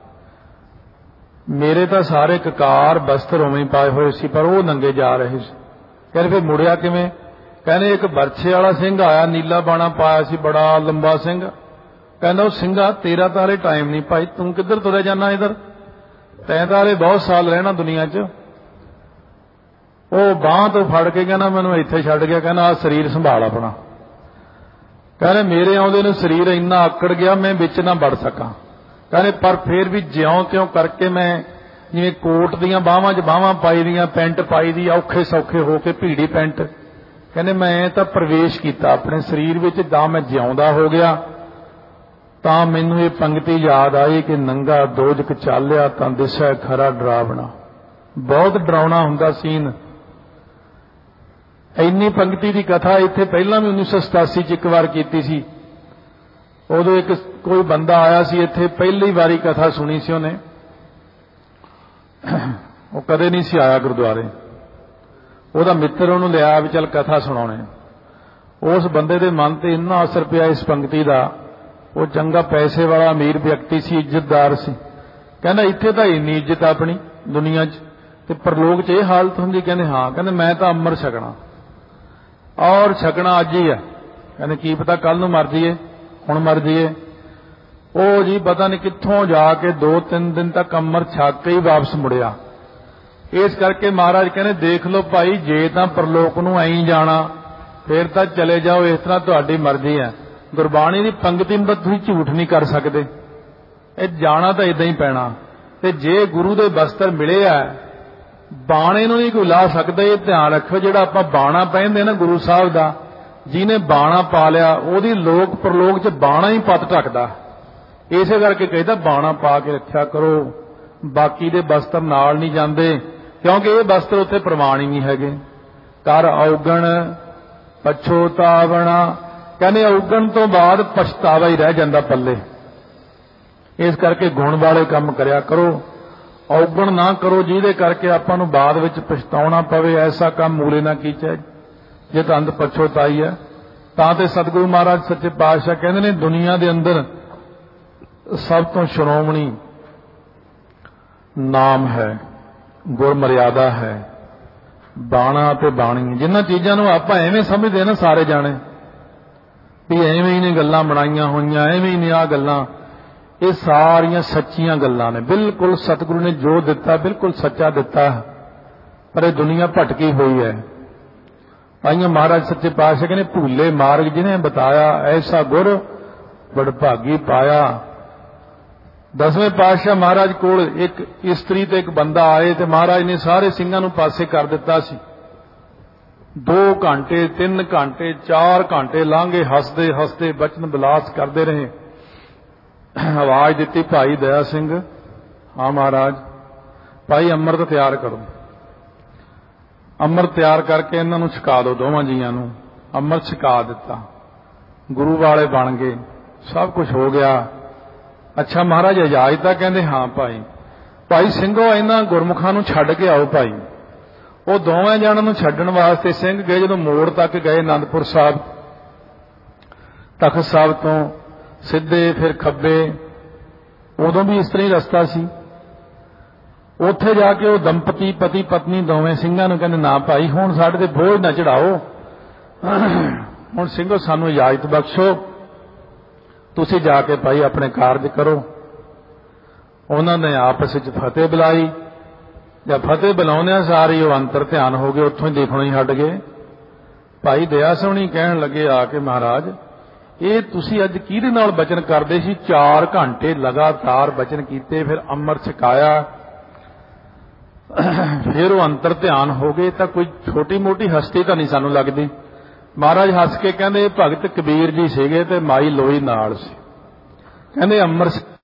ਮੇਰੇ ਤਾਂ ਸਾਰੇ ਕਕਾਰ ਬਸਤਰ ਉਵੇਂ ਹੀ ਪਾਏ ਹੋਏ ਸੀ, ਪਰ ਉਹ ਨੰਗੇ ਜਾ ਰਹੇ ਸੀ। ਕਹਿੰਦੇ ਫਿਰ ਮੁੜਿਆ ਕਿਵੇਂ? ਕਹਿੰਦੇ ਇੱਕ ਬਰਛੇ ਵਾਲਾ ਸਿੰਘ ਆਇਆ, ਨੀਲਾ ਬਾਣਾ ਪਾਇਆ ਸੀ, ਬੜਾ ਲੰਬਾ ਸਿੰਘ। ਕਹਿੰਦਾ ਉਹ ਸਿੰਘਾ ਤੇਰਾ ਤਾਂ ਹਲੇ ਟਾਈਮ ਨਹੀਂ ਭਾਈ, ਤੂੰ ਕਿੱਧਰ ਤੁਰਿਆ ਜਾਣਾ ਇੱਧਰ, ਤੈਂ ਤਾਂ ਹਲੇ ਬਹੁਤ ਸਾਲ ਰਹਿਣਾ ਦੁਨੀਆ 'ਚ। ਉਹ ਬਾਂਹ ਤੋਂ ਫੜ ਕੇ ਕਹਿੰਦਾ ਮੈਨੂੰ ਇੱਥੇ ਛੱਡ ਗਿਆ, ਕਹਿੰਦਾ ਆਹ ਸਰੀਰ ਸੰਭਾਲ ਆਪਣਾ। ਕਹਿੰਦੇ ਮੇਰੇ ਆਉਂਦੇ ਨੂੰ ਸਰੀਰ ਇੰਨਾ ਆਕੜ ਗਿਆ ਮੈਂ ਵਿੱਚ ਨਾ ਵੜ ਸਕਾਂ। ਕਹਿੰਦੇ ਪਰ ਫੇਰ ਵੀ ਜਿਉਂ ਤਿਉਂ ਕਰਕੇ ਮੈਂ ਜਿਵੇਂ ਕੋਟ ਦੀਆਂ ਬਾਹਾਂ 'ਚ ਬਾਹਾਂ ਪਾਈ ਦੀਆਂ, ਪੈਂਟ ਪਾਈ ਦੀ, ਔਖੇ ਸੌਖੇ ਹੋ ਕੇ ਭੀੜੀ ਪੈਂਟ। ਕਹਿੰਦੇ ਮੈਂ ਤਾਂ ਪ੍ਰਵੇਸ਼ ਕੀਤਾ ਆਪਣੇ ਸਰੀਰ ਵਿੱਚ, ਤਾਂ ਮੈਂ ਜਿਉਂਦਾ ਹੋ ਗਿਆ। ਤਾਂ ਮੈਨੂੰ ਇਹ ਪੰਗਤੀ ਯਾਦ ਆਈ ਕਿ ਨੰਗਾ ਦੋਜਕ ਚਾਲਿਆ ਤਾਂ ਦਿਸੈ ਖਰਾ ਡਰਾਵਣਾ। ਬਹੁਤ ਡਰਾਉਣਾ ਹੁੰਦਾ ਸੀਨ। ਇੰਨੀ ਪੰਗਤੀ ਦੀ ਕਥਾ ਇੱਥੇ ਪਹਿਲਾਂ ਵੀ 1987 ਚ ਇੱਕ ਵਾਰ ਕੀਤੀ ਸੀ। ਉਦੋਂ ਇੱਕ ਕੋਈ ਬੰਦਾ ਆਇਆ ਸੀ ਇੱਥੇ, ਪਹਿਲੀ ਵਾਰੀ ਕਥਾ ਸੁਣੀ ਸੀ ਉਹਨੇ, ਉਹ ਕਦੇ ਨਹੀਂ ਸੀ ਆਇਆ ਗੁਰਦੁਆਰੇ। ਉਹਦਾ ਮਿੱਤਰ ਉਹਨੂੰ ਲਿਆ ਵੀ ਚੱਲ ਕਥਾ ਸੁਣਾਉਣੇ। ਉਸ ਬੰਦੇ ਦੇ ਮਨ ਤੇ ਇੰਨਾ ਅਸਰ ਪਿਆ ਇਸ ਪੰਗਤੀ ਦਾ। ਉਹ ਚੰਗਾ ਪੈਸੇ ਵਾਲਾ ਅਮੀਰ ਵਿਅਕਤੀ ਸੀ, ਇੱਜ਼ਤਦਾਰ ਸੀ। ਕਹਿੰਦਾ ਇੱਥੇ ਤਾਂ ਇੰਨੀ ਇੱਜ਼ਤ ਆਪਣੀ ਦੁਨੀਆ 'ਚ, ਤੇ ਪਰਲੋਕ 'ਚ ਇਹ ਹਾਲਤ ਹੁੰਦੀ? ਕਹਿੰਦੇ ਹਾਂ। ਕਹਿੰਦੇ ਮੈਂ ਤਾਂ ਅੰਮ੍ਰਿਤ ਛਕਣਾ, ਔਰ ਛਕਣਾ ਅੱਜ ਹੀ ਹੈ। ਕਹਿੰਦੇ ਕੀ ਪਤਾ ਕੱਲ ਨੂੰ ਮਰ ਜਾਈਏ, ਹੁਣ ਮਰ ਜਾਈਏ। ਉਹ ਜੀ ਪਤਾ ਨਹੀਂ ਕਿੱਥੋਂ ਜਾ ਕੇ 2-3 ਦਿਨ ਤੱਕ ਅੰਮ੍ਰਿਤ ਛਕ ਕੇ ਹੀ ਵਾਪਸ ਮੁੜਿਆ। ਇਸ ਕਰਕੇ ਮਹਾਰਾਜ ਕਹਿੰਦੇ ਦੇਖ ਲਓ ਭਾਈ, ਜੇ ਤਾਂ ਪਰਲੋਕ ਨੂੰ ਐਂ ਜਾਣਾ ਫੇਰ ਤਾਂ ਚਲੇ ਜਾਓ, ਇਸ ਤਰ੍ਹਾਂ ਤੁਹਾਡੀ ਮਰਜ਼ੀ ਹੈ। ਗੁਰਬਾਣੀ ਦੀ ਪੰਗਤੀ ਨੂੰ ਤੁਸੀਂ ਝੂਠ ਨਹੀਂ ਕਰ ਸਕਦੇ, ਇਹ ਜਾਣਾ ਤਾਂ ਇਦਾਂ ਹੀ ਪੈਣਾ। ਤੇ ਜੇ ਗੁਰੂ ਦੇ ਬਸਤਰ ਮਿਲੇ ਆ, ਬਾਣੇ ਨੂੰ ਨਹੀਂ ਕੋਈ ਲਾ ਸਕਦਾ। ਇਹ ਧਿਆਨ ਰੱਖੋ, ਜਿਹੜਾ ਆਪਾਂ ਬਾਣਾ ਪਹਿਨਦੇ ਨਾ ਗੁਰੂ ਸਾਹਿਬ ਦਾ, ਜਿਹਨੇ ਬਾਣਾ ਪਾ ਲਿਆ ਉਹਦੀ ਲੋਕ ਪਰਲੋਕ 'ਚ ਬਾਣਾ ਹੀ ਪੱਤ ਢੱਕਦਾ। ਇਸੇ ਕਰਕੇ ਕਹਿੰਦਾ ਬਾਣਾ ਪਾ ਕੇ ਰੱਖਿਆ ਕਰੋ, ਬਾਕੀ ਦੇ ਬਸਤਰ ਨਾਲ ਨਹੀਂ ਜਾਂਦੇ, ਕਿਉਂਕਿ ਇਹ ਬਸਤਰ ਉੱਥੇ ਪ੍ਰਵਾਨ ਹੀ ਨਹੀਂ ਹੈਗੇ। ਕਰ ਔਗਣ ਪਛੋਤਾਵਣਾ, ਕਹਿੰਦੇ ਔਗਣ ਤੋਂ ਬਾਅਦ ਪਛਤਾਵਾ ਹੀ ਰਹਿ ਜਾਂਦਾ ਪੱਲੇ। ਇਸ ਕਰਕੇ ਗੁਣ ਵਾਲੇ ਕੰਮ ਕਰਿਆ ਕਰੋ, ਔਗਣ ਨਾ ਕਰੋ ਜਿਹਦੇ ਕਰਕੇ ਆਪਾਂ ਨੂੰ ਬਾਅਦ ਵਿੱਚ ਪਛਤਾਉਣਾ ਪਵੇ। ਐਸਾ ਕੰਮ ਮੂਲੇ ਨਾ ਕੀਚੈ ਜੇ ਤਾਂ ਅੰਧ ਪਛੋਤਾਈ ਹੈ। ਤਾਂ ਤੇ ਸਤਿਗੁਰੂ ਮਹਾਰਾਜ ਸੱਚੇ ਪਾਤਸ਼ਾਹ ਕਹਿੰਦੇ ਨੇ ਦੁਨੀਆ ਦੇ ਅੰਦਰ ਸਭ ਤੋਂ ਸ਼੍ਰੋਮਣੀ ਨਾਮ ਹੈ, ਗੁਰ ਮਰਿਆਦਾ ਹੈ, ਬਾਣਾ ਤੇ ਬਾਣੀ। ਜਿਨ੍ਹਾਂ ਚੀਜ਼ਾਂ ਨੂੰ ਆਪਾਂ ਐਵੇਂ ਸਮਝਦੇ ਨਾ ਸਾਰੇ ਜਾਣੇ ਵੀ ਐਵੇਂ ਹੀ ਨੇ ਗੱਲਾਂ ਬਣਾਈਆਂ ਹੋਈਆਂ, ਐਵੇਂ ਹੀ ਨੇ ਆਹ ਗੱਲਾਂ, ਇਹ ਸਾਰੀਆਂ ਸੱਚੀਆਂ ਗੱਲਾਂ ਨੇ। ਬਿਲਕੁਲ ਸਤਿਗੁਰੂ ਨੇ ਜੋ ਦਿੱਤਾ ਬਿਲਕੁਲ ਸੱਚਾ ਦਿੱਤਾ, ਪਰ ਇਹ ਦੁਨੀਆ ਭਟਕੀ ਹੋਈ ਹੈ। ਤਾਈਆਂ ਮਹਾਰਾਜ ਸੱਚੇ ਪਾਤਸ਼ਾਹ ਕਹਿੰਦੇ ਭੂਲੇ ਮਾਰਗ ਜਿਹਨੇ ਬਤਾਇਆ, ਐਸਾ ਗੁਰ ਵਡਭਾਗੀ ਪਾਇਆ। 10ਵੇਂ ਪਾਤਸ਼ਾਹ ਮਹਾਰਾਜ ਕੋਲ ਇੱਕ ਇਸਤਰੀ ਤੇ ਇੱਕ ਬੰਦਾ ਆਏ ਤੇ ਮਹਾਰਾਜ ਨੇ ਸਾਰੇ ਸਿੰਘਾਂ ਨੂੰ ਪਾਸੇ ਕਰ ਦਿੱਤਾ ਸੀ। 2 ਘੰਟੇ 3 ਘੰਟੇ 4 ਘੰਟੇ ਲਾਂਘੇ, ਹੱਸਦੇ ਹੱਸਦੇ ਬਚਨ ਬਿਲਾਸ ਕਰਦੇ ਰਹੇ। ਆਵਾਜ਼ ਦਿੱਤੀ, ਭਾਈ ਦਇਆ ਸਿੰਘ। ਹਾਂ ਮਹਾਰਾਜ। ਭਾਈ ਅੰਮ੍ਰਿਤ ਤਿਆਰ ਕਰੋ। ਅੰਮ੍ਰਿਤ ਤਿਆਰ ਕਰਕੇ ਇਹਨਾਂ ਨੂੰ ਛਕਾ ਦਿਓ, ਦੋਵਾਂ ਜੀਆਂ ਨੂੰ। ਅੰਮ੍ਰਿਤ ਛਕਾ ਦਿੱਤਾ, ਗੁਰੂ ਵਾਲੇ ਬਣ ਗਏ, ਸਭ ਕੁਝ ਹੋ ਗਿਆ। ਅੱਛਾ ਮਹਾਰਾਜ ਇਜਾਜ਼ਤ ਆ? ਕਹਿੰਦੇ ਹਾਂ ਭਾਈ। ਭਾਈ ਸਿੰਘੋ ਇਹਨਾਂ ਗੁਰਮੁਖਾਂ ਨੂੰ ਛੱਡ ਕੇ ਆਓ ਭਾਈ। ਉਹ ਦੋਵੇਂ ਜਣਾਂ ਨੂੰ ਛੱਡਣ ਵਾਸਤੇ ਸਿੰਘ ਗਏ। ਜਦੋਂ ਮੋੜ ਤੱਕ ਗਏ ਅਨੰਦਪੁਰ ਸਾਹਿਬ, ਤਖਤ ਸਾਹਿਬ ਤੋਂ ਸਿੱਧੇ ਫਿਰ ਖੱਬੇ, ਉਦੋਂ ਵੀ ਇਸ ਤਰ੍ਹਾਂ ਹੀ ਰਸਤਾ ਸੀ। ਉੱਥੇ ਜਾ ਕੇ ਉਹ ਦੰਪਤੀ ਪਤੀ ਪਤਨੀ ਦੋਵੇਂ ਸਿੰਘਾਂ ਨੂੰ ਕਹਿੰਦੇ ਨਾ ਭਾਈ ਹੁਣ ਸਾਡੇ ਤੇ ਬੋਝ ਨਾ ਚੜਾਓ, ਹੁਣ ਸਿੰਘੋ ਸਾਨੂੰ ਇਜਾਜ਼ਤ ਬਖਸ਼ੋ, ਤੁਸੀਂ ਜਾ ਕੇ ਭਾਈ ਆਪਣੇ ਕਾਰਜ ਕਰੋ। ਉਹਨਾਂ ਨੇ ਆਪਸ ਵਿੱਚ ਫਤਿਹ ਬੁਲਾਈ। ਜਾਂ ਫਤਿਹ ਬੁਲਾਉਂਦਿਆਂ ਸਾਰੀ ਉਹ ਅੰਤਰ ਧਿਆਨ ਹੋ ਗਏ, ਉੱਥੋਂ ਹੀ ਦੇਖਣੋਂ ਹੀ ਹਟ ਗਏ। ਭਾਈ ਦਇਆ ਸੋਹਣੀ ਕਹਿਣ ਲੱਗੇ ਆ ਕੇ, ਮਹਾਰਾਜ ਇਹ ਤੁਸੀਂ ਅੱਜ ਕਿਹਦੇ ਨਾਲ ਬਚਨ ਕਰਦੇ ਸੀ? 4 ਘੰਟੇ ਲਗਾਤਾਰ ਬਚਨ ਕੀਤੇ, ਫਿਰ ਅੰਮ੍ਰਿਤ ਛਕਾਇਆ, ਫਿਰ ਉਹ ਅੰਤਰ ਧਿਆਨ ਹੋ ਗਏ, ਤਾਂ ਕੋਈ ਛੋਟੀ ਮੋਟੀ ਹਸਤੀ ਤਾਂ ਨਹੀਂ ਸਾਨੂੰ ਲੱਗਦੀ। ਮਹਾਰਾਜ ਹੱਸ ਕੇ ਕਹਿੰਦੇ ਭਗਤ ਕਬੀਰ ਜੀ ਸੀਗੇ ਤੇ ਮਾਈ ਲੋਈ ਨਾਲ ਸੀ। ਕਹਿੰਦੇ ਅੰਮ੍ਰਿਤ